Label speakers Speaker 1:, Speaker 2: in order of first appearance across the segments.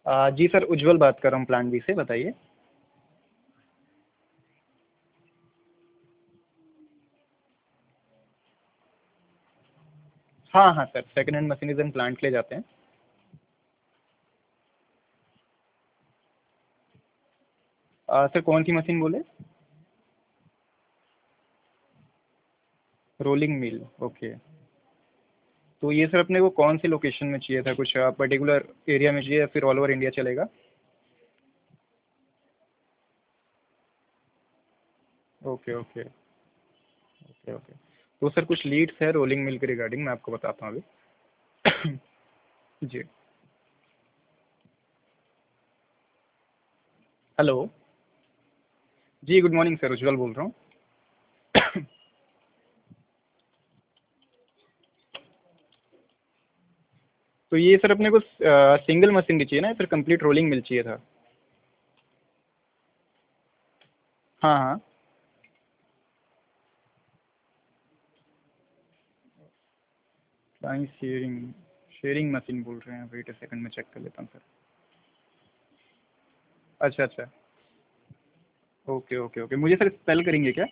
Speaker 1: जी sir, उज्जवल बात कर रहा हूँ प्लान बी से, बताइए। हाँ हाँ sir, second hand machineries and plant ले जाते हैं। सर कौन सी मशीन बोले? Rolling mill, okay. तो ये सर अपने को कौन सी लोकेशन में चाहिए था, कुछ पर्टिकुलर एरिया में चाहिए या फिर ऑल ओवर इंडिया चलेगा? Okay okay okay okay. तो सर कुछ लीड्स है रोलिंग मिल के रिगार्डिंग, मैं आपको बताता हूँ अभी। जी। हेलो। जी गुड मॉर्निंग सर, उज्जवल बोल रहा हूँ। तो ये सर अपने को सिंगल मशीन चाहिए ना, या फिर कंप्लीट रोलिंग मिल चाहिए था? हाँ हाँ। क्लाइंट शेयरिंग, शेयरिंग मशीन बोल रहे हैं, वेट अ सेकंड में चेक कर लेता हूँ सर। अच्छा अच्छा। ओके ओके ओके, मुझे सर स्पेल करेंगे क्या?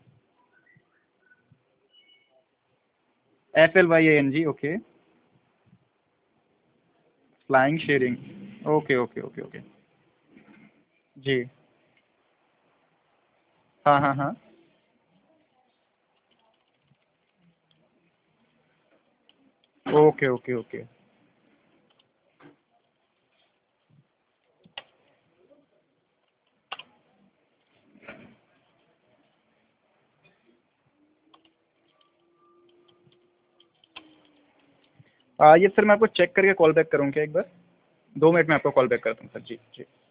Speaker 1: FLYANG, okay. Flying shearing, okay okay okay okay. जी। हाँ हाँ हाँ। Okay okay okay. ये सर मैं आपको चेक करके कॉल बैक करूँ क्या एक बार? 2 मिनट में आपको कॉल बैक करता हूँ सर, जी जी।